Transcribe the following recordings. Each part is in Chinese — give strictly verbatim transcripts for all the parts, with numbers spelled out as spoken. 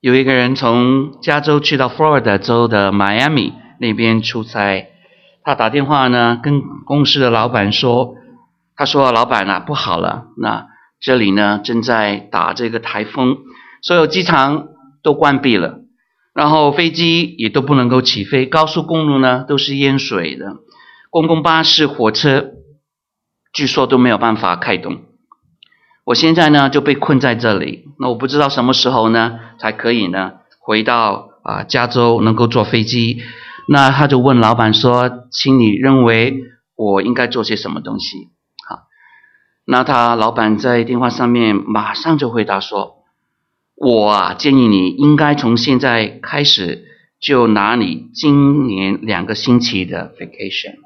有一个人从加州去到佛罗里达州的迈阿密那边出差，他打电话呢跟公司的老板说，他说老板啊，不好了，那这里呢正在打这个台风，所有机场都关闭了，然后飞机也都不能够起飞，高速公路呢都是淹水的，公共巴士火车据说都没有办法开动，我现在呢就被困在这里，那我不知道什么时候呢才可以呢回到啊加州能够坐飞机。那他就问老板说，请你认为我应该做些什么东西？好，那他老板在电话上面马上就回答说，我啊建议你应该从现在开始就拿你今年两个星期的 vacation。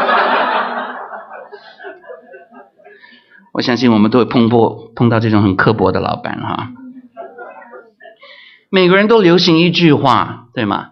我相信我们都会碰过碰到这种很刻薄的老板哈。每个人都流行一句话，对吗？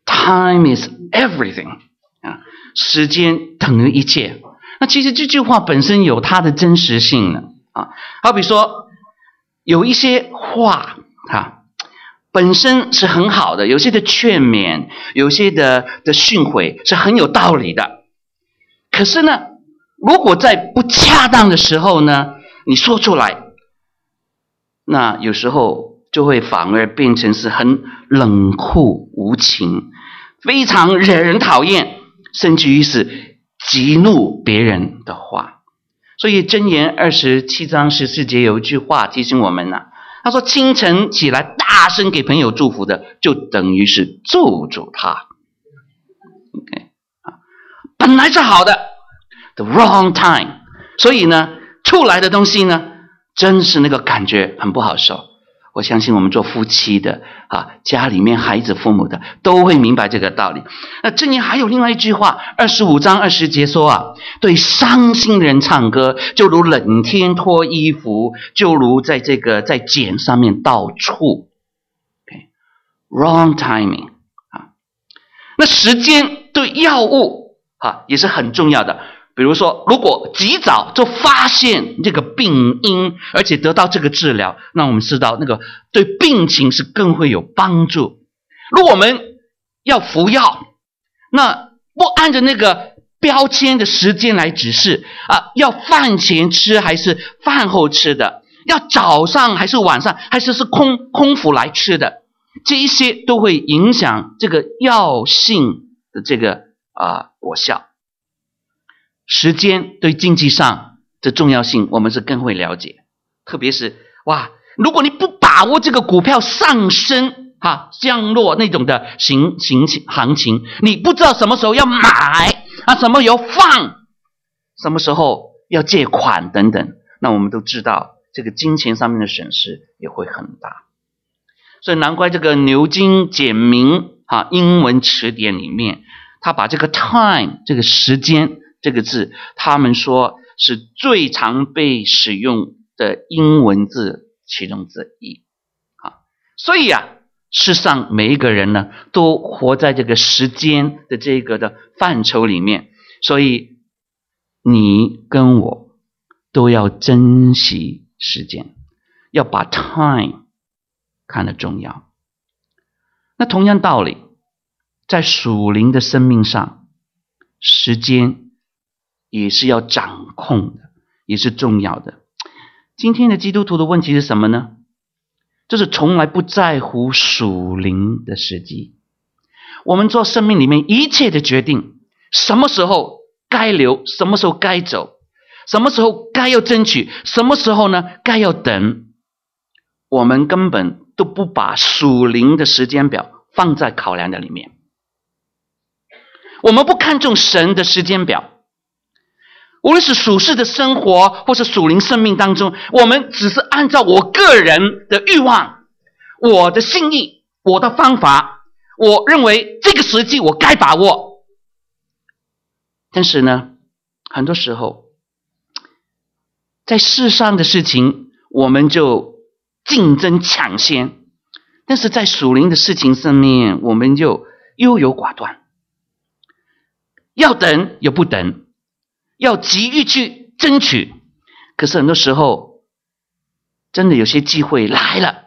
Time is everything 啊，时间等于一切。那其实这句话本身有它的真实性呢啊。好比说有一些话啊本身是很好的，有些的劝勉，有些的的训诲是很有道理的。可是呢，如果在不恰当的时候呢，你说出来，那有时候就会反而变成是很冷酷无情，非常惹人讨厌，甚至于是激怒别人的话。所以箴言二十七章十四节有一句话提醒我们呢、啊，他说清晨起来大声给朋友祝福的，就等于是咒诅他。OK 啊，本来是好的 ，the wrong time， 所以呢，出来的东西呢，真是那个感觉很不好受。我相信我们做夫妻的啊，家里面孩子父母的都会明白这个道理。那箴言还有另外一句话，二十五章二十节说啊，对伤心人唱歌，就如冷天脱衣服，就如在这个在茧上面倒醋。Okay. Wrong timing 啊。那时间对药物啊也是很重要的。比如说，如果及早就发现这个病因，而且得到这个治疗，那我们知道那个对病情是更会有帮助。如果我们要服药，那不按着那个标签的时间来指示啊，要饭前吃还是饭后吃的，要早上还是晚上，还是是空空腹来吃的，这一些都会影响这个药性的这个啊果效。时间对经济上的重要性，我们是更会了解。特别是哇，如果你不把握这个股票上升哈降落那种的行行情行情，你不知道什么时候要买啊，什么时候放，什么时候要借款等等，那我们都知道这个金钱上面的损失也会很大。所以难怪这个牛津简明哈英文词典里面，他把这个 time 这个时间这个字，他们说是最常被使用的英文字其中之一。啊，所以啊，世上每一个人呢，都活在这个时间的这个的范畴里面，所以你跟我都要珍惜时间，要把 time 看得重要。那同样道理，在属灵的生命上，时间也是要掌控的，也是重要的。今天的基督徒的问题是什么呢？就是从来不在乎属灵的时机。我们做生命里面一切的决定，什么时候该留，什么时候该走，什么时候该要争取，什么时候呢该要等，我们根本都不把属灵的时间表放在考量的里面。我们不看重神的时间表，无论是属世的生活或是属灵生命当中，我们只是按照我个人的欲望，我的心意，我的方法，我认为这个时机我该把握。但是呢，很多时候在世上的事情我们就竞争抢先，但是在属灵的事情上面我们就优柔寡断，要等又不等，要急于去争取，可是很多时候真的有些机会来了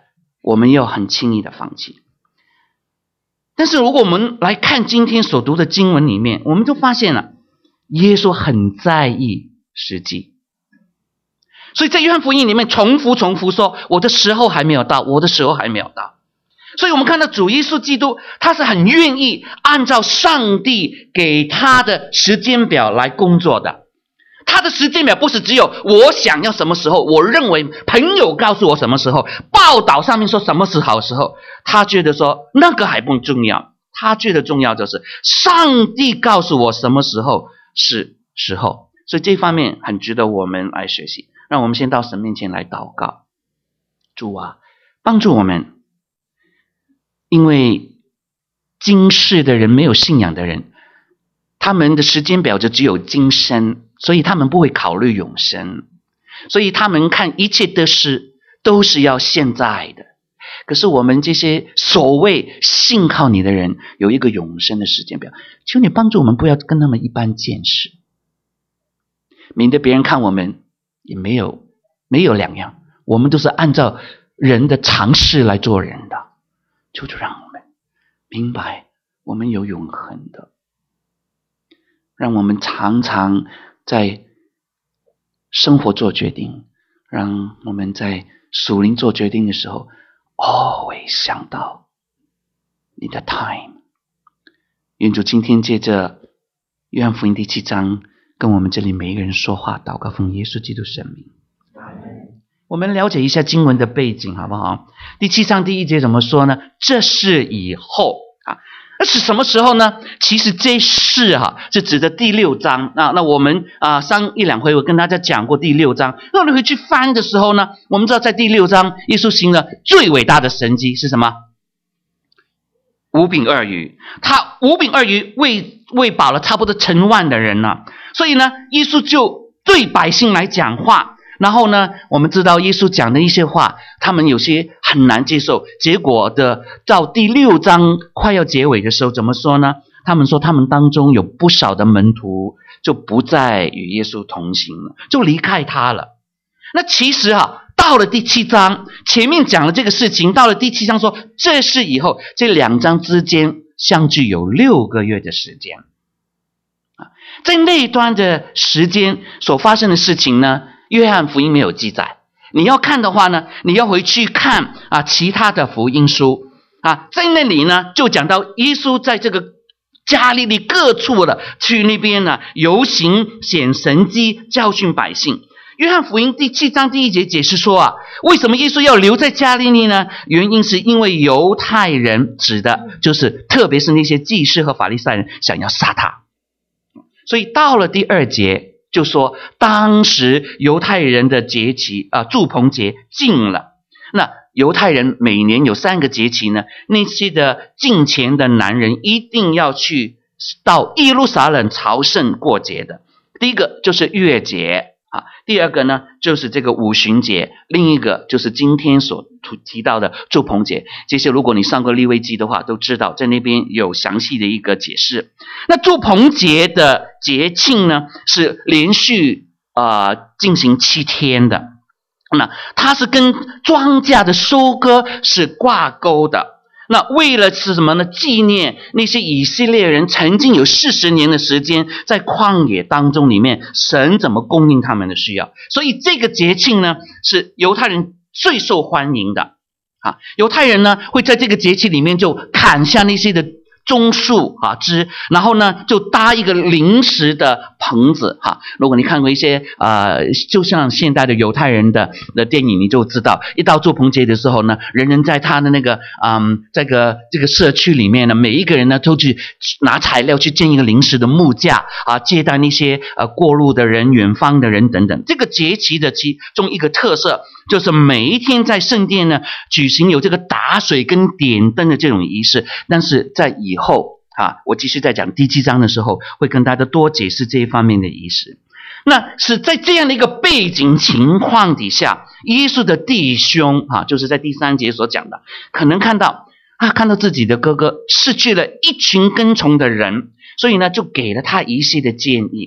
我们要很轻易的放弃。但是如果我们来看今天所读的经文里面，我们就发现了耶稣很在意时机。所以在约翰福音里面重复重复说，我的时候还没有到，我的时候还没有到。所以我们看到主耶稣基督，他是很愿意按照上帝给他的时间表来工作的。他的时间表不是只有我想要什么时候，我认为朋友告诉我什么时候，报道上面说什么是好时候，他觉得说那个还不重要，他觉得重要就是上帝告诉我什么时候是时候。所以这方面很值得我们来学习。让我们先到神面前来祷告。主啊，帮助我们，因为今世的人，没有信仰的人，他们的时间表就只有今生，所以他们不会考虑永生，所以他们看一切的事都是要现在的。可是我们这些所谓信靠你的人，有一个永生的时间表，求你帮助我们不要跟他们一般见识，免得别人看我们也没有没有两样，我们都是按照人的常识来做人的。求主让我们明白我们有永恒的，让我们常常在生活做决定，让我们在属灵做决定的时候 always 想到你的 time。 愿主今天借着约翰福音第七章跟我们这里每一个人说话，祷告奉耶稣基督圣名。我们了解一下经文的背景好不好？第七章第一节怎么说呢？这事以后啊，那是什么时候呢？其实这事哈、啊、是指的第六章。那那我们啊上一两回我跟大家讲过第六章。那你回去翻的时候呢，我们知道在第六章耶稣行了最伟大的神迹是什么？五饼二鱼。他五饼二鱼喂喂饱了差不多成万的人了。所以呢，耶稣就对百姓来讲话。然后呢，我们知道耶稣讲的一些话，他们有些很难接受。结果的到第六章快要结尾的时候，怎么说呢？他们说他们当中有不少的门徒就不再与耶稣同行了，就离开他了。那其实啊，到了第七章，前面讲了这个事情，到了第七章说这事以后，这两章之间相距有六个月的时间。在那一段的时间所发生的事情呢，约翰福音没有记载。你要看的话呢，你要回去看啊其他的福音书啊，在那里呢就讲到耶稣在这个加利利各处了，去那边呢游行显神迹，教训百姓。约翰福音第七章第一节解释说啊，为什么耶稣要留在加利利呢？原因是因为犹太人，指的就是特别是那些祭司和法利赛人想要杀他。所以到了第二节就说，当时犹太人的节期啊，住棚节近了。那犹太人每年有三个节期呢，那些的敬虔的男人一定要去到耶路撒冷朝圣过节的。第一个就是月节啊，第二个呢就是这个五旬节，另一个就是今天所提到的住棚节。这些如果你上过利未记的话，都知道在那边有详细的一个解释。那住棚节的节庆呢，是连续呃进行七天的。那它是跟庄稼的收割是挂钩的。那为了是什么呢？纪念那些以色列人曾经有四十年的时间在旷野当中里面，神怎么供应他们的需要。所以这个节庆呢，是犹太人最受欢迎的啊。犹太人呢会在这个节气里面就砍下那些的棕树啊枝，然后呢就搭一个临时的棚子哈、啊。如果你看过一些呃，就像现代的犹太人的的电影，你就知道，一到住棚节的时候呢，人人在他的那个嗯这个这个社区里面呢，每一个人呢都去拿材料去建一个临时的木架啊，接待那些呃过路的人、远方的人等等。这个节期的其中一个特色，就是每一天在圣殿呢举行有这个打水跟点灯的这种仪式。但是在以后啊，我继续在讲第七章的时候，会跟大家多解释这一方面的仪式。那是在这样的一个背景情况底下，耶稣的弟兄啊，就是在第三节所讲的，可能看到啊，看到自己的哥哥失去了一群跟从的人，所以呢，就给了他一些的建议。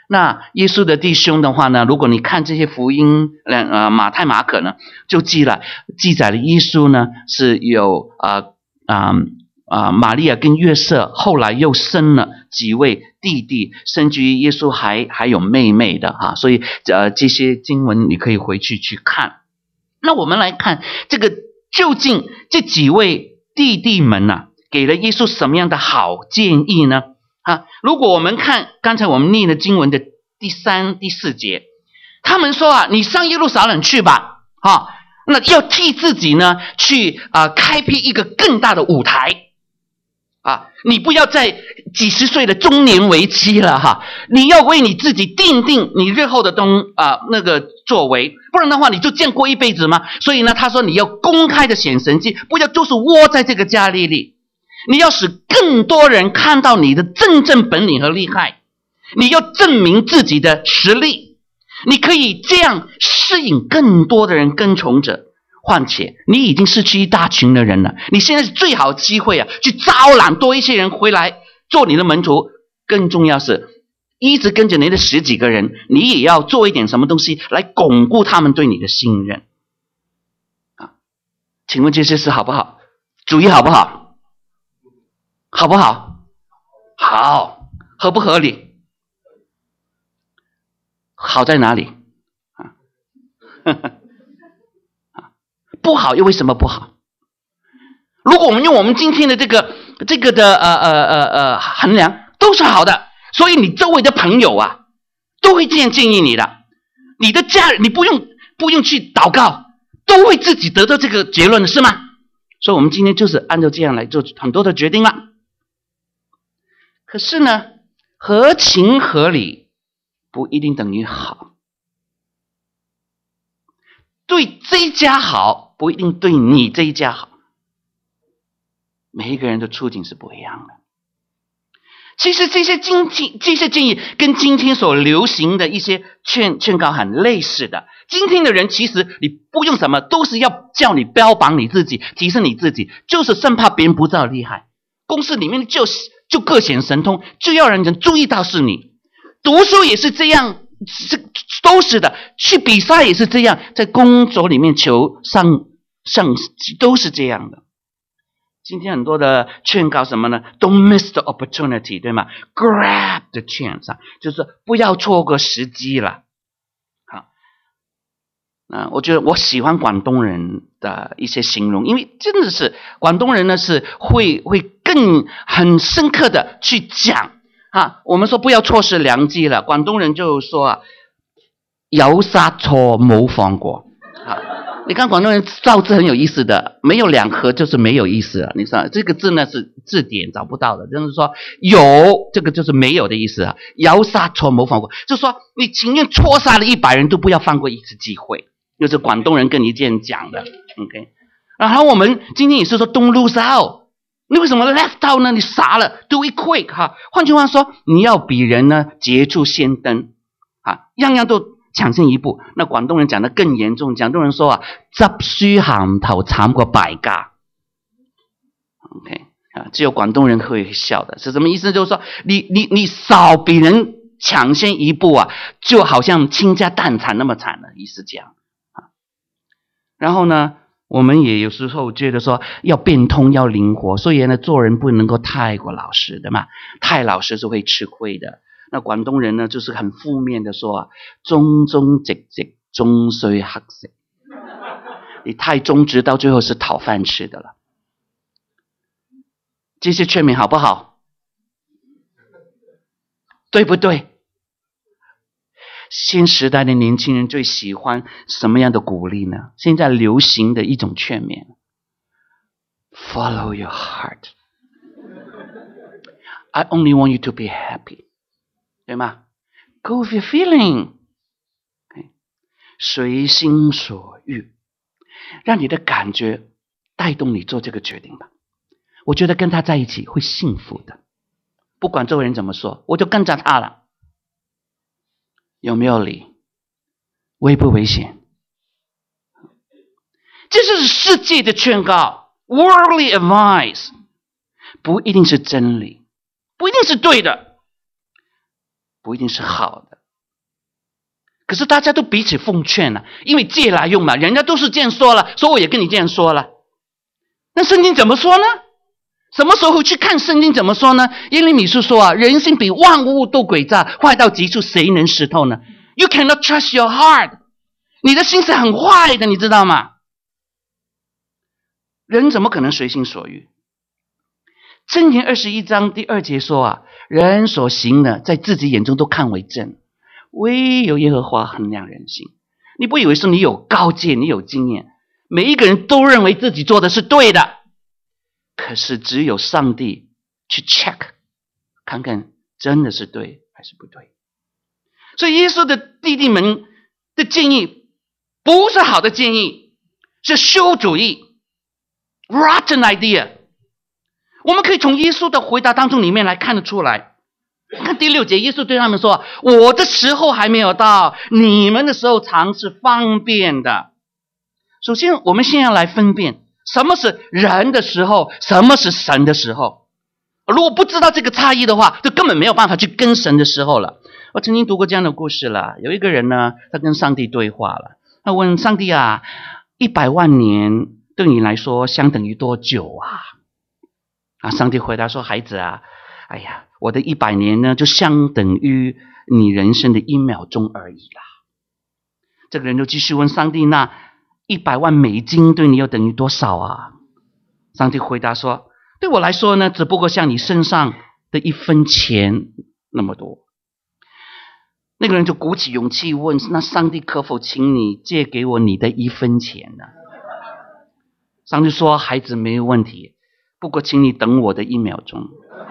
那耶稣的弟兄的话呢，如果你看这些福音，呃，马太、马可呢，就记了记载了耶稣呢是有呃啊啊玛利亚跟约瑟，后来又生了几位弟弟，甚至于耶稣还还有妹妹的哈、啊，所以呃这些经文你可以回去去看。那我们来看这个，究竟这几位弟弟们呢、啊，给了耶稣什么样的好建议呢？啊，如果我们看刚才我们念的经文的第三、第四节，他们说啊，你上耶路撒冷去吧，啊，那要替自己呢去啊、呃、开辟一个更大的舞台啊，你不要在几十岁的中年危机了哈，你要为你自己定定你日后的东啊、呃、那个作为，不然的话你就这样过一辈子吗？所以呢，他说你要公开的显神迹，不要就是窝在这个加利利，你要使更多人看到你的真正本领和厉害，你要证明自己的实力，你可以这样吸引更多的人跟从者。况且你已经失去一大群的人了，你现在是最好的机会啊，去招揽多一些人回来做你的门徒。更重要是，一直跟着你的十几个人，你也要做一点什么东西来巩固他们对你的信任啊。请问这些事好不好？主意好不好？好不好？好。合不合理？好在哪里啊？不好又为什么不好？如果我们用我们今天的这个这个的呃呃呃呃衡量，都是好的，所以你周围的朋友啊，都会这样建议你的。你的家人，你不用不用去祷告，都会自己得到这个结论的，是吗？所以我们今天就是按照这样来做很多的决定了。可是呢，合情合理不一定等于好，对这一家好不一定对你这一家好，每一个人的处境是不一样的。其实这些今天这些建议跟今天所流行的一些劝劝告很类似的。今天的人其实你不用什么，都是要叫你标榜你自己，提升你自己，就是生怕别人不知道厉害。公司里面就就各显神通，就要让人注意到是你。读书也是这样，是都是的。去比赛也是这样，在工作里面求上上都是这样的。今天很多的劝告什么呢？ Don't miss the opportunity， 对吗？ Grab the chance， 就是不要错过时机了。好，那我觉得我喜欢广东人的一些形容，因为真的是广东人呢是会会更很深刻的去讲啊。我们说不要错失良机了，广东人就说啊，有杀错冇放过。好，你看广东人造字很有意思的，没有两合就是没有意思了。你知道这个字呢是字典找不到的，就是说有这个就是没有的意思啊。有杀错冇放过，就是说你情愿错杀了一百人都不要放过一次机会，就是广东人跟你这样讲的。OK， 然后我们今天也是说 Don't lose out， 你为什么 left out 呢？你傻了 ，do it quick 哈。换句话说，你要比人呢捷出先登啊，样样都抢先一步。那广东人讲的更严重，广东人说啊，执輸行頭慘過敗家。OK 啊，只有广东人会笑的，是什么意思？就是说，你你你少比人抢先一步啊，就好像倾家荡产那么惨的意思这样啊。然后呢，我们也有时候觉得说要变通，要灵活，所以呢，做人不能够太过老实的嘛，太老实是会吃亏的。那广东人呢，就是很负面的说啊，忠忠直直，終須乞食。你太忠直，到最後是討飯吃的了。這些勸勉好不好？對不對？新時代的年輕人最喜歡什麼樣的鼓勵呢？現在流行的一種勸勉 ，Follow your heart. I only want you to be happy. 对吗 ？Go with your feeling， 随心所欲，让你的感觉带动你做这个决定吧。我觉得跟他在一起会幸福的，不管周围人怎么说，我就跟着他了。有没有理？危不危险？这是世界的劝告 ，worldly advice， 不一定是真理，不一定是对的。不一定是好的， 可是大家都彼此奉劝了，因为借来用嘛，人家都是这样说了，所以我也跟你这样说了。那圣经怎么说呢？什么时候去看圣经怎么说呢？耶利米书说啊，人心比万物都诡诈，坏到极处，谁能识透呢？ You cannot trust your heart。 你的心是很坏的，你知道吗？人怎么可能随心所欲？箴言二十一章第二节说啊，人所行的在自己眼中都看为正，唯有耶和华衡量人心。你不以为说你有高见，你有经验，每一个人都认为自己做的是对的，可是只有上帝去 check 看看真的是对还是不对。所以耶稣的弟弟们的建议不是好的建议，是修主义 rotten idea。 我们可以从耶稣的回答当中里面来看得出来。看第六节，耶稣对他们说，我的时候还没有到，你们的时候常是方便的。首先我们先要来分辨什么是人的时候，什么是神的时候。如果不知道这个差异的话，就根本没有办法去跟神的时候了。我曾经读过这样的故事了，有一个人呢，他跟上帝对话了，他问上帝啊，一百万年对你来说相等于多久啊？啊，上帝回答说，孩子啊，哎呀，我的一百年呢，就相等于你人生的一秒钟而已啦。这个人就继续问上帝，那一百万美金对你又等于多少啊？上帝回答说，对我来说呢，只不过像你身上的一分钱那么多。那个人就鼓起勇气问，那上帝可否请你借给我你的一分钱呢？上帝说，孩子没有问题，不过请你等我的一秒钟。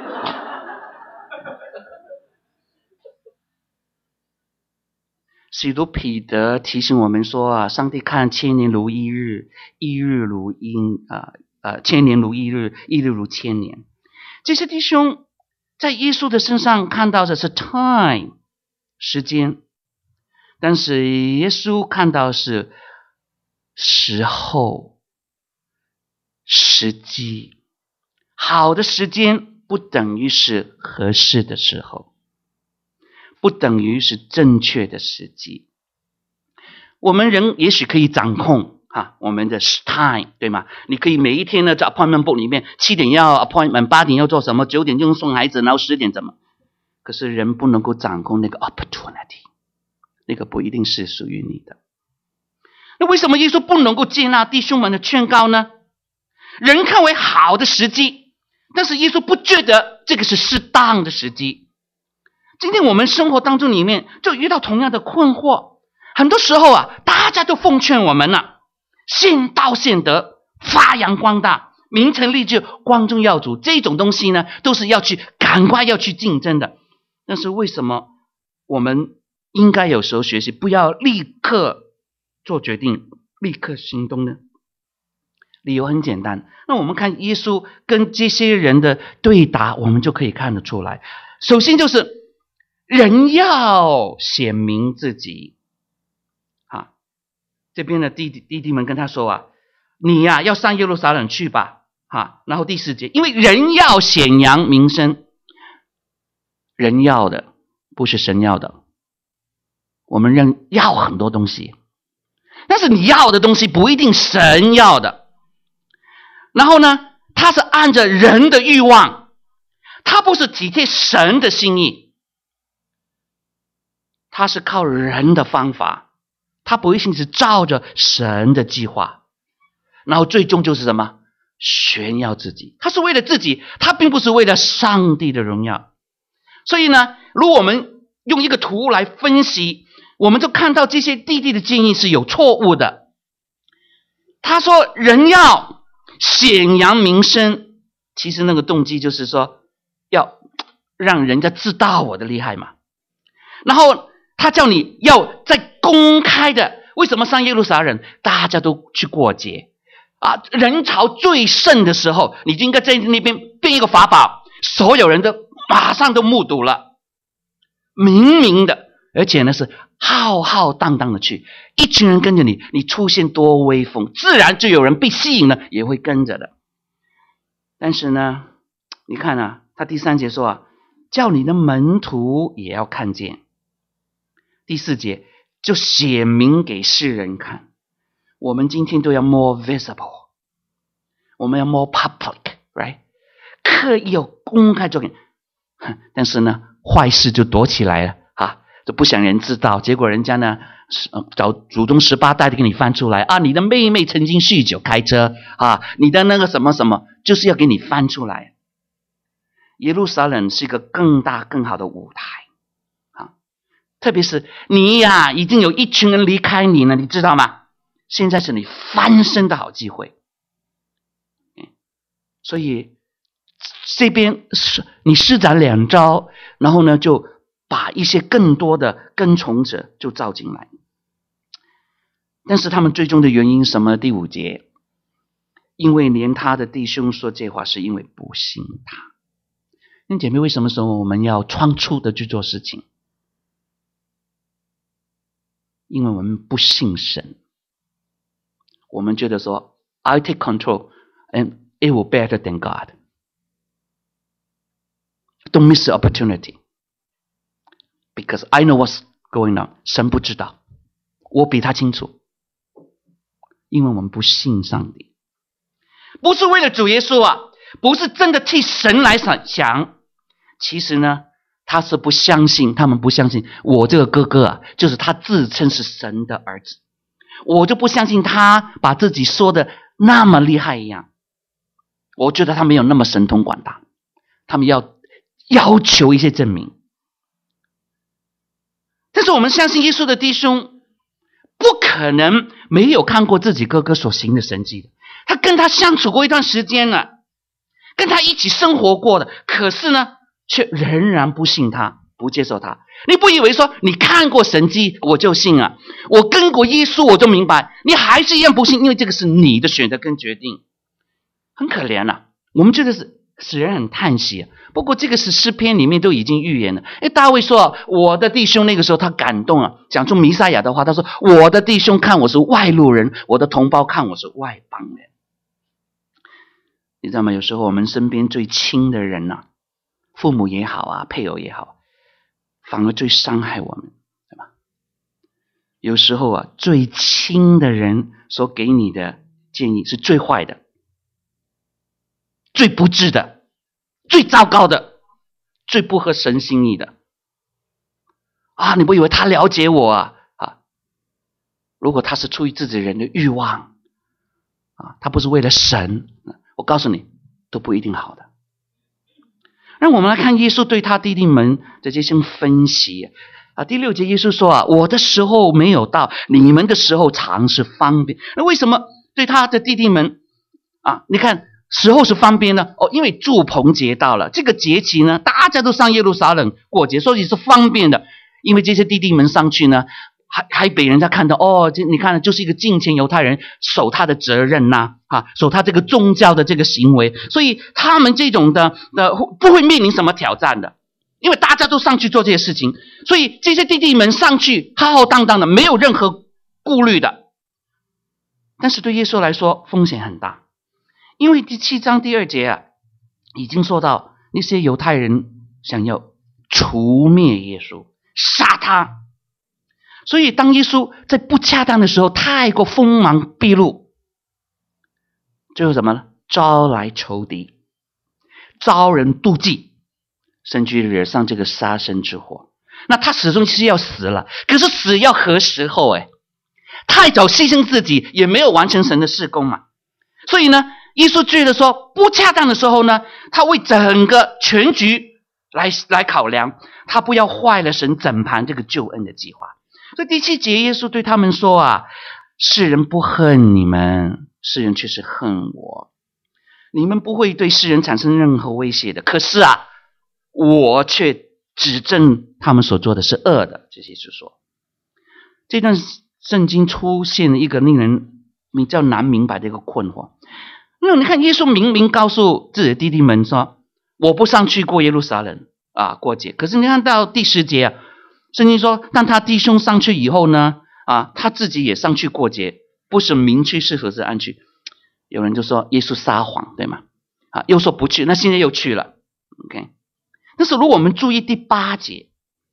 使徒彼得提醒我们说啊，上帝看千年如一日，一日如一啊呃，千年如一日，一日如千年。这些弟兄在耶稣的身上看到的是 time 时间，但是耶稣看到的是时候时机。好的时间不等于是合适的时候，不等于是正确的时机。我们人也许可以掌控啊，我们的 time， 对吗？你可以每一天呢，在 appointment book 里面，七点要 appointment， 八点要做什么，九点就送孩子，然后十点怎么？可是人不能够掌控那个 opportunity， 那个不一定是属于你的。那为什么耶稣不能够接纳弟兄们的劝告呢？人看为好的时机，但是耶稣不觉得这个是适当的时机。今天我们生活当中里面就遇到同样的困惑，很多时候啊，大家都奉劝我们啊，先道先得，发扬光大，名成利就，光宗耀祖，这种东西呢，都是要去赶快要去竞争的。但是为什么我们应该有时候学习，不要立刻做决定，立刻行动呢？理由很简单，那我们看耶稣跟这些人的对答，我们就可以看得出来。首先就是人要显明自己啊，这边的弟弟弟弟们跟他说啊，你呀、啊、要上耶路撒冷去吧啊。然后第四节，因为人要显扬名声，人要的不是神要的。我们人要很多东西，但是你要的东西不一定神要的。然后呢，他是按着人的欲望，他不是体贴神的心意，他是靠人的方法，他不一定是照着神的计划。然后最终就是什么？炫耀自己，他是为了自己，他并不是为了上帝的荣耀。所以呢，如果我们用一个图来分析，我们就看到这些弟弟的建议是有错误的。他说人要显扬名声，其实那个动机就是说要让人家知道我的厉害嘛。然后他叫你要在公开的，为什么上耶路撒冷大家都去过节啊？人潮最盛的时候，你就应该在那边变一个法宝，所有人都马上都目睹了，明明的，而且呢是浩浩荡荡的去，一群人跟着你，你出现多威风，自然就有人被吸引了，也会跟着的。但是呢，你看啊，他第三节说啊，叫你的门徒也要看见。第四节， 就写明给世人看。我们今天都要 more visible， 我们要 more public， right？ 刻意要公开做给，但是呢，坏事就躲起来了啊，就不想人知道。结果人家呢，找祖宗十八代的给你翻出来啊，你的妹妹曾经酗酒开车啊，你的那个什么什么，就是要给你翻出来。耶路撒冷是一个更大更好的舞台啊，特别是你呀，已经有一群人离开你了，你知道吗？现在是你翻身的好机会。所以这边是你施展两招，然后呢就把一些更多的跟从者就召进来。但是他们最终的原因是什么？第五节，因为连他的弟兄说这话，是因为不信他。那姐妹，为什么说我们要仓促的去做事情？因为我们不信神，我们觉得说 I take control and it will be better than God. Don't miss the opportunity. Because I know what's going on. 神不知道，我比他清楚。因为我们不信上帝，不是为了主耶稣啊，不是真的替神来想。其实呢，他是不相信，他们不相信我这个哥哥啊，就是他自称是神的儿子，我就不相信他把自己说的那么厉害一样。我觉得他没有那么神通广大，他们要要求一些证明。但是我们相信耶稣的弟兄不可能没有看过自己哥哥所行的神迹的，他跟他相处过一段时间了，跟他一起生活过的，可是呢却仍然不信他，不接受他。你不以为说你看过神迹我就信啊，我跟过耶稣我就明白，你还是一样不信，因为这个是你的选择跟决定。很可怜啊，我们觉得是使人很叹息啊。不过这个是诗篇里面都已经预言了。诶，大卫说我的弟兄，那个时候他感动啊，讲出弥赛亚的话，他说我的弟兄看我是外路人，我的同胞看我是外邦人。你知道吗？有时候我们身边最亲的人啊，父母也好啊，配偶也好，反而最伤害我们，对吧？有时候啊，最亲的人所给你的建议是最坏的，最不智的，最糟糕的，最不合神心意的啊！你不以为他了解我啊？啊，如果他是出于自己人的欲望啊，他不是为了神，我告诉你，都不一定好的。让我们来看耶稣对他弟弟们的这些分析啊。第六节耶稣说啊，我的时候没有到，你们的时候常是方便。那为什么对他的弟弟们啊？你看时候是方便呢？哦，因为住棚节到了，这个节期呢，大家都上耶路撒冷过节，所以是方便的。因为这些弟弟们上去呢，还还被人家看到哦，这你看，就是一个敬虔犹太人守他的责任呐、啊，啊，守他这个宗教的这个行为，所以他们这种的的不会面临什么挑战的，因为大家都上去做这些事情，所以这些弟弟们上去浩浩荡荡的，没有任何顾虑的。但是对耶稣来说，风险很大。因为第七章第二节啊，已经说到那些犹太人想要除灭耶稣，杀他。所以当耶稣在不恰当的时候太过锋芒毕露，最后什么呢？招来仇敌，招人妒忌，甚至惹上这个杀身之祸。那他始终是要死了，可是死要何时候？哎，太早牺牲自己也没有完成神的事工嘛。所以呢，耶稣觉得说不恰当的时候呢，他为整个全局来来考量，他不要坏了神整盘这个救恩的计划。所以第七节耶稣对他们说啊，世人不恨你们，世人却是恨我。你们不会对世人产生任何威胁的，可是啊，我却指证他们所做的是恶的。这些是说，这段圣经出现了一个令人比较难明白的一个困惑。那你看耶稣明明告诉自己的弟弟们说，我不上去过耶路撒冷啊过节，可是你看到第十节啊，圣经说当他弟兄上去以后呢，啊他自己也上去过节，不是明去是何是暗去。有人就说耶稣撒谎，对吗？啊，又说不去，那现在又去了。OK， 但是如果我们注意第八节，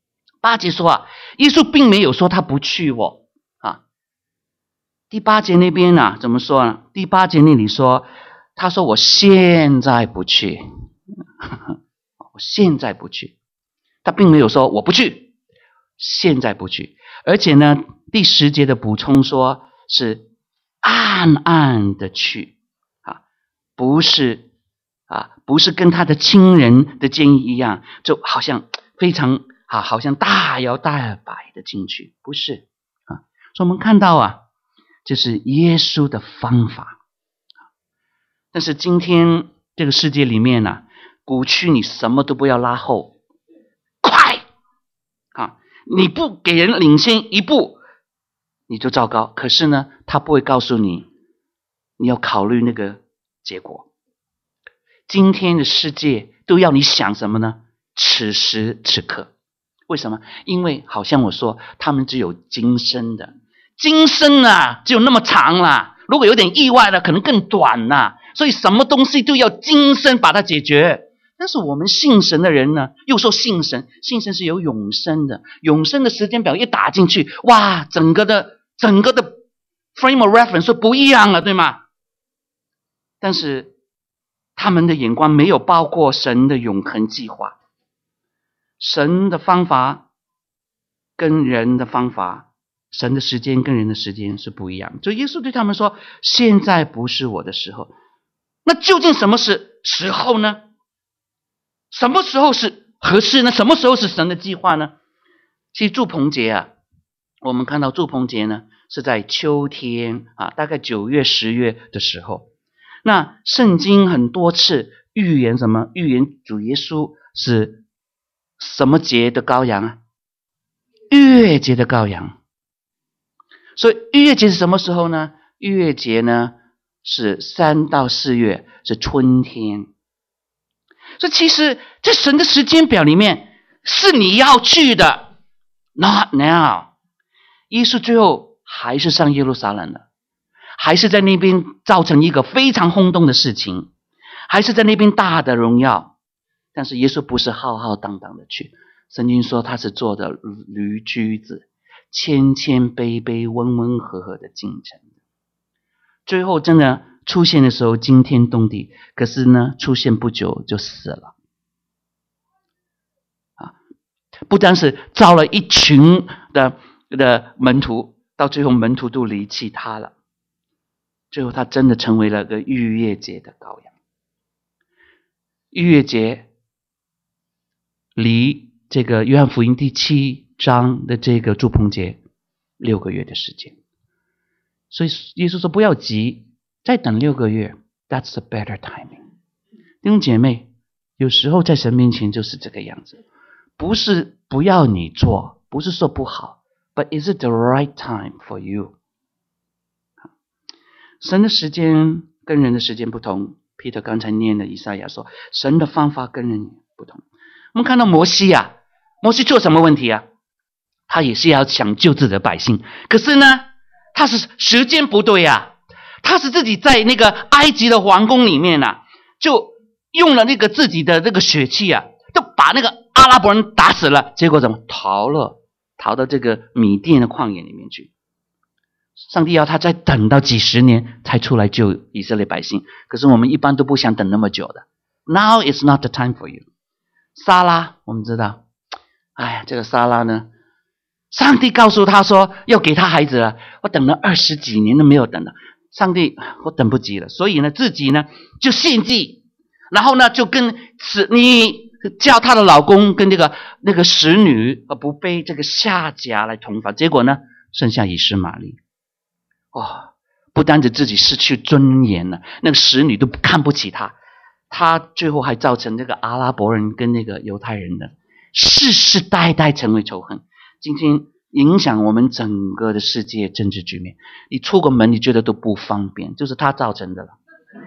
八节说啊，耶稣并没有说他不去哦啊。第八节那边啊怎么说呢？第八节那里说，他说我现在不去，我现在不去，他并没有说我不去，现在不去。而且呢，第十节的补充说是暗暗的去啊，不是啊，不是跟他的亲人的建议一样，就好像非常啊，好像大摇大摆的进去，不是啊。所以我们看到啊，这是耶稣的方法。但是今天这个世界里面呢、啊，鼓吹你什么都不要拉后，快啊！你不给人领先一步，你就糟糕。可是呢，他不会告诉你，你要考虑那个结果。今天的世界都要你想什么呢？此时此刻。为什么？因为好像我说，他们只有今生的，今生啊，只有那么长啦。如果有点意外了，可能更短啦。所以什么东西都要今生把它解决。但是我们信神的人呢，又说信神，信神是有永生的，永生的时间表一打进去，哇，整个的整个的 frame of reference 不一样了，对吗？但是他们的眼光没有包括神的永恒计划，神的方法跟人的方法，神的时间跟人的时间是不一样。所以耶稣对他们说，现在不是我的时候。那究竟什么是时候呢？什么时候是合适呢？什么时候是神的计划呢？其实祝棚节啊，我们看到祝棚节呢是在秋天啊，大概九月十月的时候。那圣经很多次预言什么？预言主耶稣是什么节的羔羊啊？逾越节的羔羊。所以逾越节是什么时候呢？逾越节呢是三到四月，是春天。所以其实在神的时间表里面是你要去的 ，not now。耶稣最后还是上耶路撒冷了，还是在那边造成一个非常轰动的事情，还是在那边大的荣耀。但是耶稣不是浩浩荡荡的去，圣经说他是坐的驴驹子，谦谦卑卑温温和和的进城。最后真的出现的时候惊天动地，可是呢出现不久就死了啊！不单是招了一群的的门徒，到最后门徒都离弃他了。最后他真的成为了个逾越节的羔羊。逾越节离这个约翰福音第七章的这个祝棚节六个月的时间。所以耶稣说不要急，再等六个月 That's a better timing。 弟兄姐妹，有时候在神面前就是这个样子，不是不要你做，不是说不好， But is it the right time for you？ 神的时间跟人的时间不同。 Peter 刚才念的以赛亚说，神的方法跟人不同。我们看到摩西啊，摩西做什么问题啊？他也是要想救自己的百姓，可是呢他是时间不对啊，他是自己在那个埃及的皇宫里面啊，就用了那个自己的那个血气啊，就把那个阿拉伯人打死了，结果怎么逃了，逃到这个米甸的旷野里面去。上帝要他再等到几十年才出来救以色列百姓，可是我们一般都不想等那么久的。 Now is not the time for you。 撒拉我们知道，哎呀，这个撒拉呢，上帝告诉他说要给他孩子了，我等了二十几年都没有等了，上帝我等不及了，所以呢自己呢就献祭，然后呢就跟你叫她的老公跟这个那个使女不被这个夏甲来同房，结果呢剩下以实玛利。哦，不单止自己失去尊严了，那个使女都看不起他，他最后还造成这个阿拉伯人跟那个犹太人的世世代代成为仇恨。今天影响我们整个的世界政治局面，你出个门你觉得都不方便，就是他造成的了。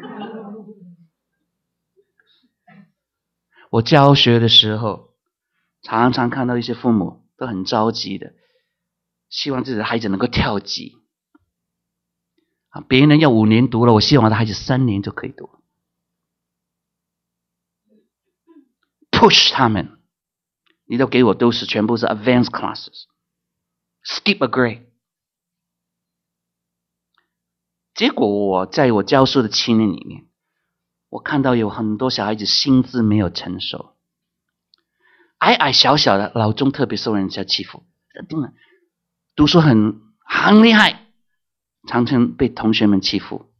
我教学的时候常常看到一些父母都很着急的，希望自己的孩子能够跳级啊，别人要五年读了，我希望我的孩子三年就可以读。push 他们你都给我都是全部是 advanced classes，skip a grade。结果我在我教书的七年里面，我看到有很多小孩子心智没有成熟，矮矮小小的，脑中特别受人家欺负，读书很很厉害，常常被同学们欺负，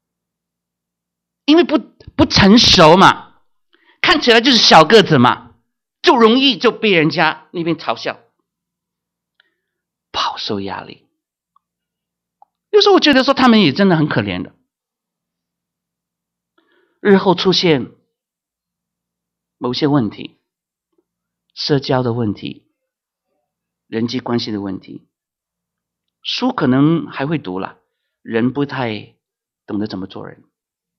因为不不成熟嘛，看起来就是小个子嘛，就容易就被人家那边嘲笑，饱受压力。有时候我觉得说他们也真的很可怜的，日后出现某些问题，社交的问题，人际关系的问题，书可能还会读了，人不太懂得怎么做人。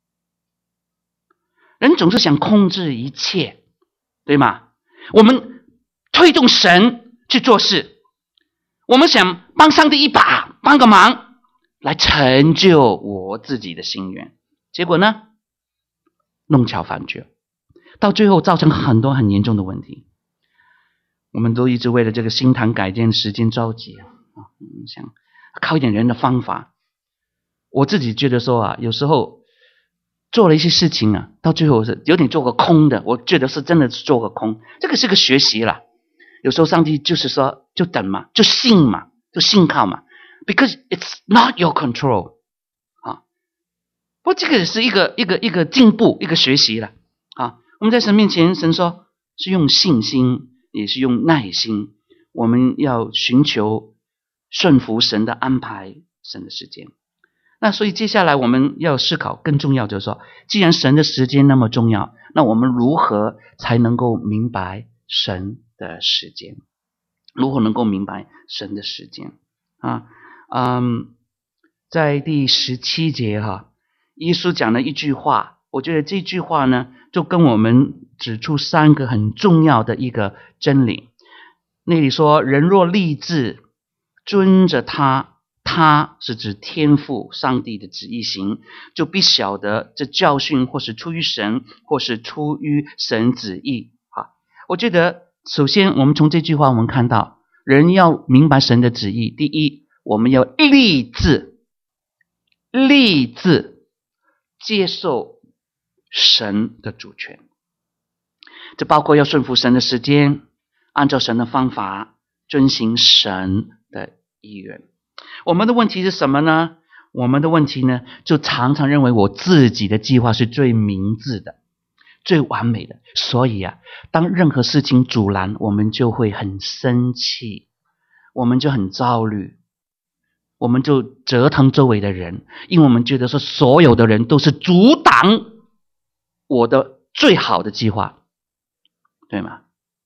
人总是想控制一切，对吗？我们推动神去做事，我们想帮上帝一把，帮个忙，来成就我自己的心愿。结果呢，弄巧反拙，到最后造成很多很严重的问题。我们都一直为了这个新堂改建的时间着急啊，想靠一点人的方法。我自己觉得说啊，有时候做了一些事情啊，到最后是有点做个空的，我觉得是真的是做个空。这个是个学习啦。有时候上帝就是说，就等嘛，就信嘛，就信靠嘛 ，because it's not your control 啊。不过这个是一个一个一个进步，一个学习了啊。我们在神面前，神说是用信心，也是用耐心，我们要寻求顺服神的安排，神的时间。那所以接下来我们要思考更重要就是说，既然神的时间那么重要，那我们如何才能够明白神的时间？如何能够明白神的时间啊？嗯，在第十七节哈，耶稣讲了一句话，我觉得这句话呢，就跟我们指出三个很重要的一个真理。那里说，人若立志遵着他，他是指天父上帝的旨意行，就必晓得这教训或是出于神，或是出于神旨意啊。我觉得首先我们从这句话我们看到，人要明白神的旨意，第一，我们要立志立志接受神的主权，这包括要顺服神的时间，按照神的方法，遵行神的意愿。我们的问题是什么呢？我们的问题呢，就常常认为我自己的计划是最明智的，最完美的，所以啊，当任何事情阻拦，我们就会很生气，我们就很焦虑，我们就折腾周围的人，因为我们觉得说所有的人都是阻挡我的最好的计划，对吗？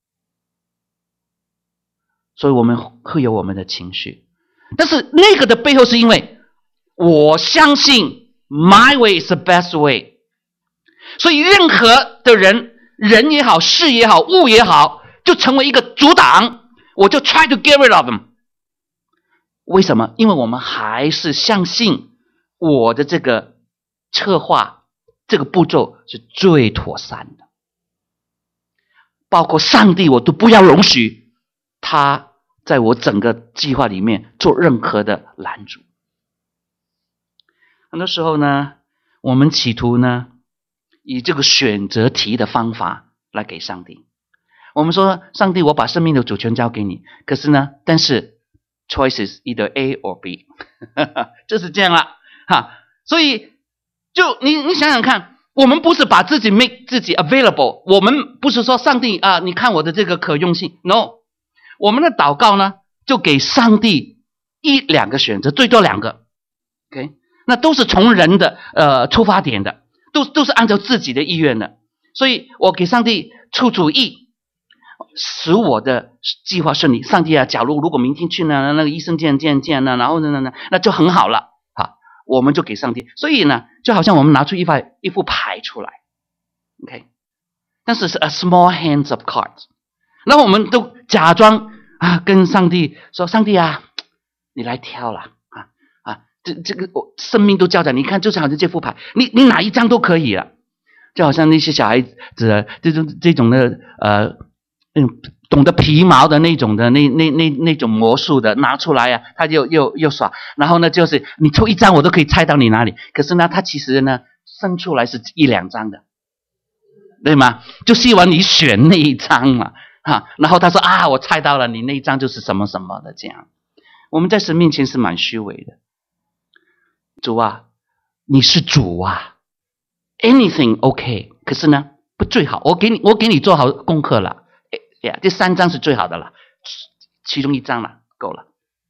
所以我们会有我们的情绪，但是那个的背后是因为我相信 my way is the best way， 所以任何的人，人也好，事也好，物也好，就成为一个阻挡，我就 try to get rid of them。 为什么？因为我们还是相信我的这个策划，这个步骤是最妥善的，包括上帝我都不要容许他在我整个计划里面做任何的拦阻。很多时候呢，我们企图呢以这个选择题的方法来给上帝。我们说，上帝我把生命的主权交给你，可是呢，但是 choices either A or B 就是这样了哈。所以就你你想想看，我们不是把自己 make 自己 available， 我们不是说上帝啊，你看我的这个可用性 ，no， 我们的祷告呢，就给上帝一两个选择，最多两个 ，OK， 那都是从人的呃出发点的，都都是按照自己的意愿的，所以我给上帝出主意，使我的计划顺利。上帝啊，假如如果明天去呢，那个医生这样这样这样呢，然后呢呢那就很好了啊，我们就给上帝。所以呢，就好像我们拿出一块一副牌出来 ，OK， 但是是 a small hands of cards， 然后我们都假装啊跟上帝说，上帝啊，你来挑了啊啊，这这个我生命都交在你看，就是好像这副牌，你你哪一张都可以了，就好像那些小孩子这种这种的呃。那种懂得皮毛的那种的那那那那种魔术的拿出来啊，他就又又耍，然后呢就是你抽一张我都可以猜到你哪里，可是呢他其实呢生出来是一两张的，对吗？就希望你选那一张嘛，哈，然后他说啊我猜到了，你那一张就是什么什么的这样。我们在神面前是蛮虚伪的。主啊，你是主啊 ，anything OK， 可是呢不最好，我给你我给你做好功课了。Yeah, 这三张是最好的了，其中一张了，够了。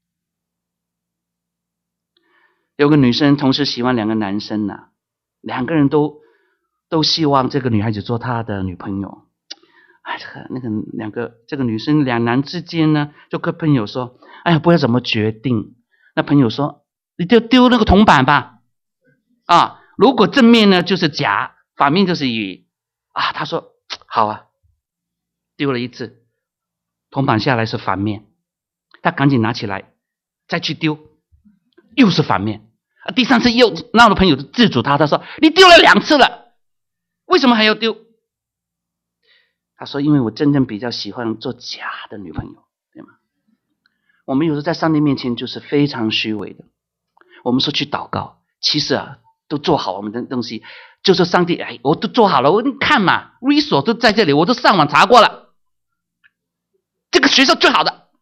有个女生同时喜欢两个男生呢、啊，两个人都都希望这个女孩子做她的女朋友。哎，这个那个两个这个女生两男之间呢，就跟朋友说：“哎呀，不知道怎么决定。”那朋友说：“你就丢那个铜板吧。啊，如果正面呢就是甲，反面就是乙。啊，他说好啊。”丢了一次，铜板下来是反面，他赶紧拿起来再去丢，又是反面。第三次又闹了朋友制止他，他说你丢了两次了，为什么还要丢？他说因为我真正比较喜欢做假的女朋友，对吗？我们有时候在上帝面前就是非常虚伪的。我们说去祷告，其实啊都做好我们的东西，就说上帝哎我都做好了，我你看嘛 resource 都在这里，我都上网查过了，这个学校最好的。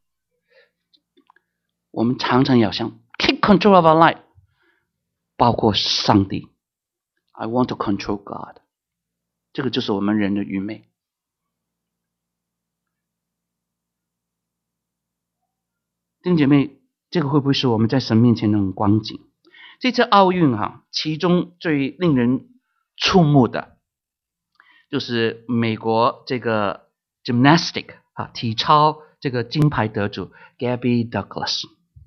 我们常常要想 keep control of our life， 包括上帝 I want to control God， 这个就是我们人的愚昧。弟兄姐妹，这个会不会是我们在神面前那种光景？这次奥运哈，其中最令人触目的就是美国这个 gymnastic 啊，体操这个金牌得主 Gabby Douglas，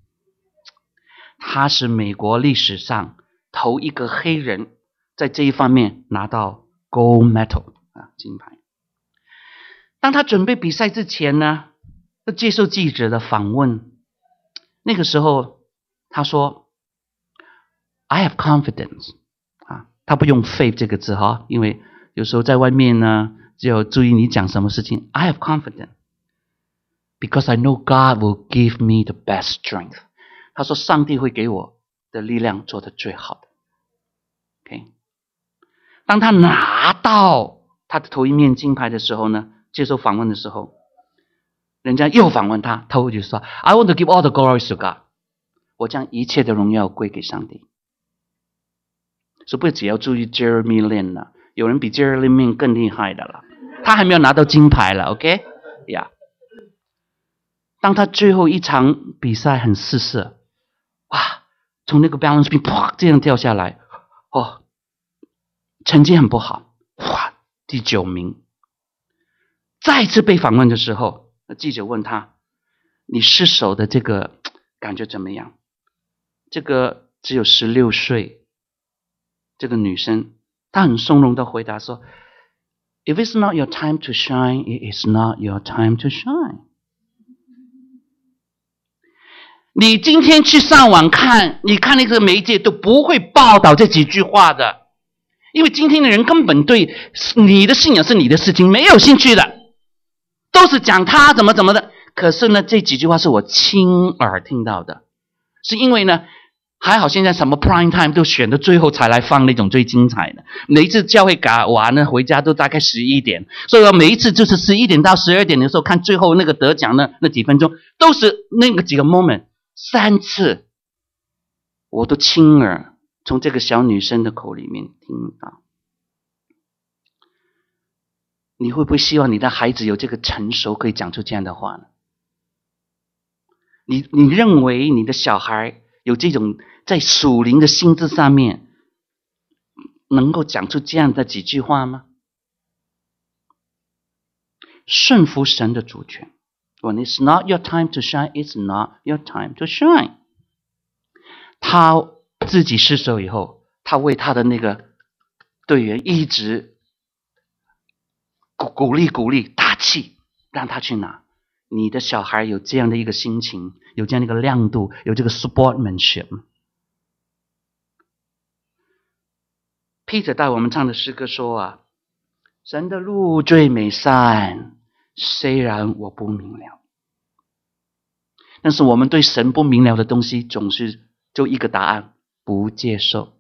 他是美国历史上头一个黑人在这一方面拿到 gold medal 啊，金牌。当他准备比赛之前呢，要接受记者的访问，那个时候他说 I have confidence 啊，他不用 faith 这个字哈，因为有时候在外面呢只有注意你讲什么事情。 I have confidence because I know God will give me the best strength。 他说上帝会给我的力量做得最好的。 OK， 当他拿到他的头一面金牌的时候呢，接受访问的时候，人家又访问他，他就说 I want to give all the glory to God， 我将一切的荣耀归给上帝。所以不只要注意 Jeremy Lin 了，有人比 Jeremy Lin 更厉害的了，他还没有拿到金牌了 OK 呀、yeah。 当他最后一场比赛很失色，哇，从那个 balance beam 啪这样掉下来，哦，成绩很不好，哇，第九名。再次被访问的时候，记者问他，你失手的这个感觉怎么样？这个只有十六岁这个女生，她很从容的回答说 If it's not your time to shine, it is not your time to shine。 你今天去上网看，你看那个媒介都不会报道这几句话的，因为今天的人根本对你的信仰是你的事情没有兴趣的，都是讲他怎么怎么的。可是呢，这几句话是我亲耳听到的，是因为呢还好现在什么 prime time 都选到最后才来放那种最精彩的，每一次教会搞完了回家都大概十一点，所以每一次就是十一点到十二点的时候看最后那个得奖的那几分钟，都是那个几个 moment。 三次我都亲耳从这个小女生的口里面听到。你会不会希望你的孩子有这个成熟可以讲出这样的话呢？你你认为你的小孩有这种在属灵的心智上面能够讲出这样的几句话吗？顺服神的主权。 When it's not your time to shine, it's not your time to shine。 他自己失手以后，他为他的那个队员一直鼓鼓励鼓励打气，让他去拿。你的小孩有这样的一个心情，有这样的一个亮度，有这个 sportsmanship。 Peter 带我们唱的诗歌说啊，神的路最美善， 虽然我不明了。但是我们对神不明了的东西总是就一个答案，不接受。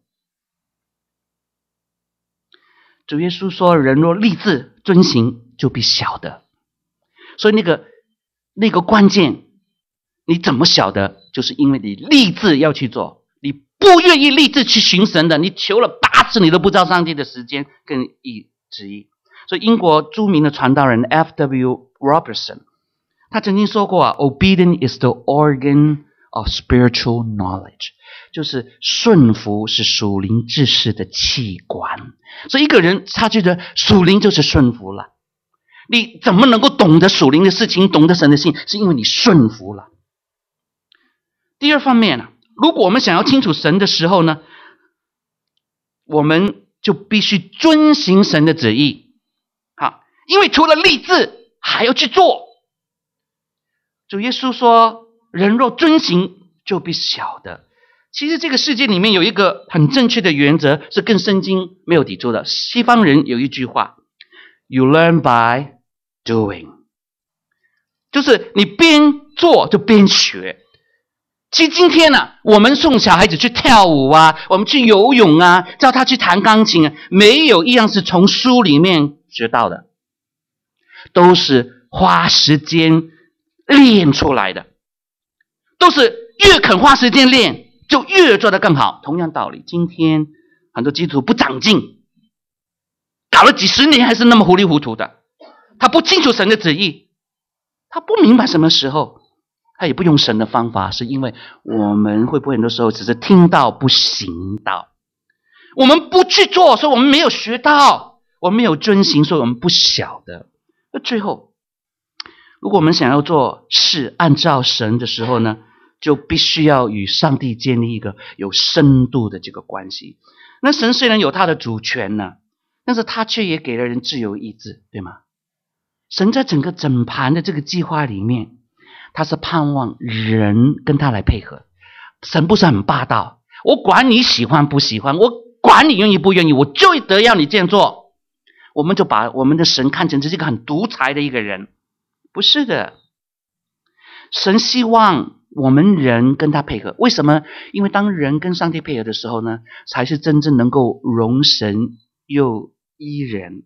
主耶稣说，人若立志遵行，就必晓得。所以那个那个关键，你怎么晓得？就是因为你立志要去做，你不愿意立志去寻神的，你求了八次你都不知道上帝的时间跟意旨意。所以英国著名的传道人 F W Robertson 他曾经说过啊 ，Obedience is the organ of spiritual knowledge， 就是顺服是属灵知识的器官。所以一个人他觉得属灵就是顺服了。你怎么能够懂得属灵的事情，懂得神的心，是因为你顺服了。第二方面呢、啊，如果我们想要清楚神的时候呢，我们就必须遵行神的旨意。好，因为除了立志，还要去做。主耶稣说，人若遵行，就必晓得。其实这个世界里面有一个很正确的原则，是跟圣经没有抵触的。西方人有一句话 You learn by doing， 就是你边做就边学。其实今天呢、啊，我们送小孩子去跳舞啊，我们去游泳啊，叫他去弹钢琴啊，没有一样是从书里面学到的，都是花时间练出来的，都是越肯花时间练，就越做得更好。同样道理，今天很多基督徒不长进，搞了几十年还是那么糊里糊涂的，他不清楚神的旨意，他不明白什么时候，他也不用神的方法，是因为我们会不会很多时候只是听到不行到，我们不去做，所以我们没有学到，我们没有遵行，所以我们不晓得。那最后，如果我们想要做事按照神的时候呢，就必须要与上帝建立一个有深度的这个关系。那神虽然有他的主权呢，但是他却也给了人自由意志，对吗？神在整个整盘的这个计划里面，他是盼望人跟他来配合。神不是很霸道，我管你喜欢不喜欢，我管你愿意不愿意，我就得要你这样做。我们就把我们的神看成这是一个很独裁的一个人，不是的。神希望我们人跟他配合，为什么？因为当人跟上帝配合的时候呢，才是真正能够容神又依人。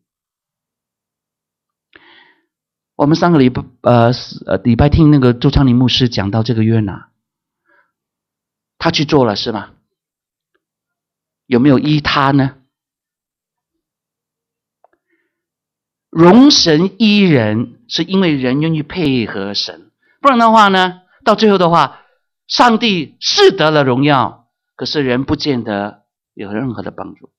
我们上个礼拜呃呃礼拜听那个周昌林牧师讲到这个约拿，他去做了是吗？有没有依他呢？容神依人，是因为人愿意配合神，不然的话呢，到最后的话，上帝是得了荣耀，可是人不见得有任何的帮助。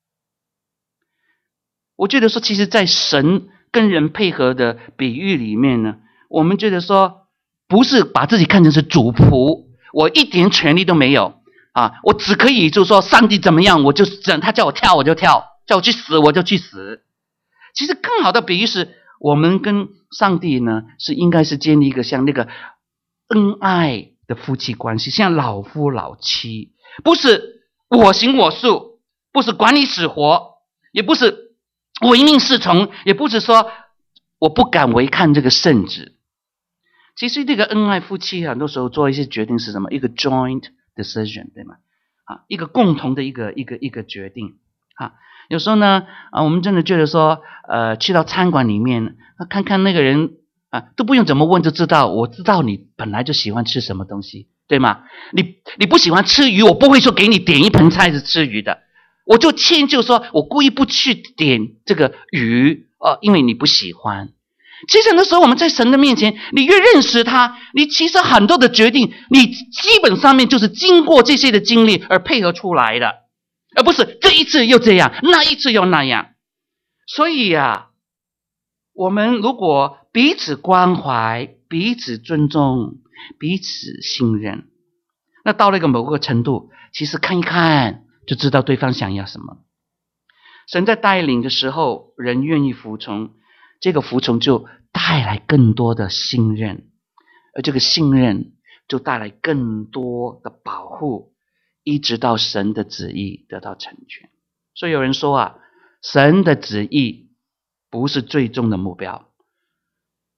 我觉得说，其实在神跟人配合的比喻里面呢，我们觉得说，不是把自己看成是主仆，我一点权利都没有啊，我只可以就是说上帝怎么样，我就他叫我跳我就跳，叫我去死我就去死。其实更好的比喻是，我们跟上帝呢是应该是建立一个像那个恩爱的夫妻关系，像老夫老妻，不是我行我素，不是管你死活，也不是唯命是从，也不是说我不敢违抗这个圣旨。其实这个恩爱夫妻很多时候做一些决定是什么？一个 joint decision， 对吗？啊，一个共同的一个一个一个决定啊。有时候呢，啊，我们真的觉得说，呃，去到餐馆里面，看看那个人啊，都不用怎么问就知道，我知道你本来就喜欢吃什么东西，对吗？你你不喜欢吃鱼，我不会说给你点一盆菜是吃鱼的，我就迁就说，我故意不去点这个鱼，呃，因为你不喜欢。其实很多时候我们在神的面前，你越认识他，你其实很多的决定，你基本上面就是经过这些的经历而配合出来的。而不是这一次又这样，那一次又那样。所以啊，我们如果彼此关怀、彼此尊重、彼此信任，那到了一个某个程度，其实看一看就知道对方想要什么。神在带领的时候，人愿意服从，这个服从就带来更多的信任，而这个信任就带来更多的保护，一直到神的旨意得到成全。所以有人说啊，神的旨意不是最终的目标，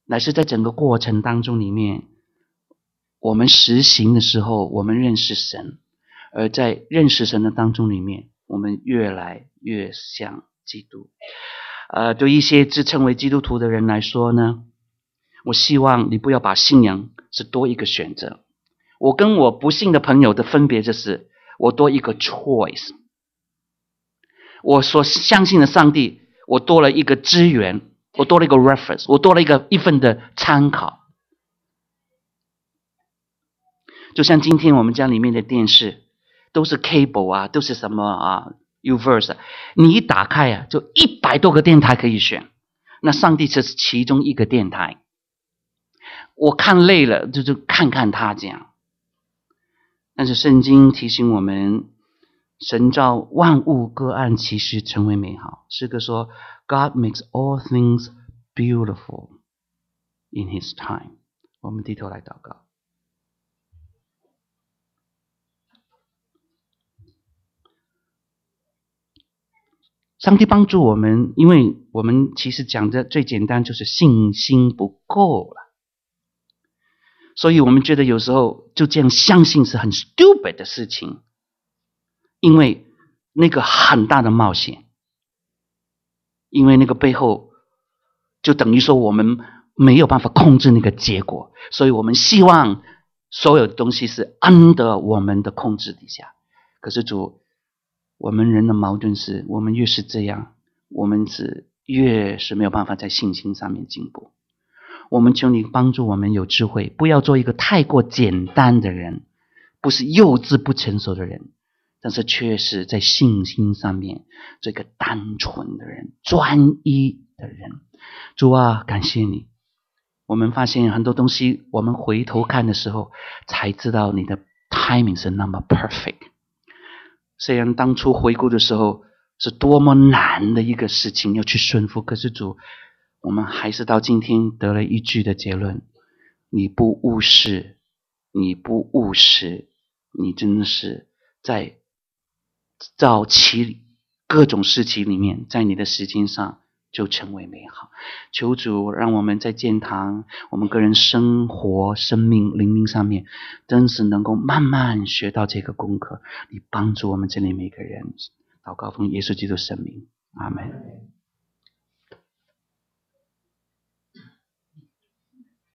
乃是在整个过程当中里面，我们实行的时候，我们认识神，而在认识神的当中里面，我们越来越像基督。呃，对一些自称为基督徒的人来说呢，我希望你不要把信仰是多一个选择。我跟我不信的朋友的分别就是，我多一个 choice。我所相信的上帝，我多了一个资源，我多了一个 reference， 我多了一个一份的参考。就像今天我们家里面的电视，都是 cable 啊，都是什么啊 Uverse， 你一打开啊，就一百多个电台可以选。那上帝只是其中一个电台，我看累了就就看看他这样。但是圣经提醒我们，神造万物各按其时成为美好。诗歌说 God makes all things beautiful in his time。 我们低头来祷告。上帝帮助我们，因为我们其实讲的最简单就是信心不够了，所以我们觉得有时候就这样相信是很 stupid 的事情，因为那个很大的冒险，因为那个背后就等于说我们没有办法控制那个结果，所以我们希望所有东西是 under 我们的控制底下。可是主，我们人的矛盾是，我们越是这样，我们是越是没有办法在信心上面进步。我们求你帮助我们有智慧，不要做一个太过简单的人，不是幼稚不成熟的人，但是却是在信心上面这个单纯的人，专一的人。主啊，感谢你，我们发现很多东西，我们回头看的时候才知道你的 timing 是那么 perfect。虽然当初回顾的时候是多么难的一个事情要去顺服，可是主，我们还是到今天得了一句的结论：你不误事，你不误事，你真的是在早期各种事情里面，在你的时间上就成为美好。求主让我们在建堂，我们个人生活、生命、灵命上面，真是能够慢慢学到这个功课。你帮助我们这里每个人，祷告奉耶稣基督圣名，阿们。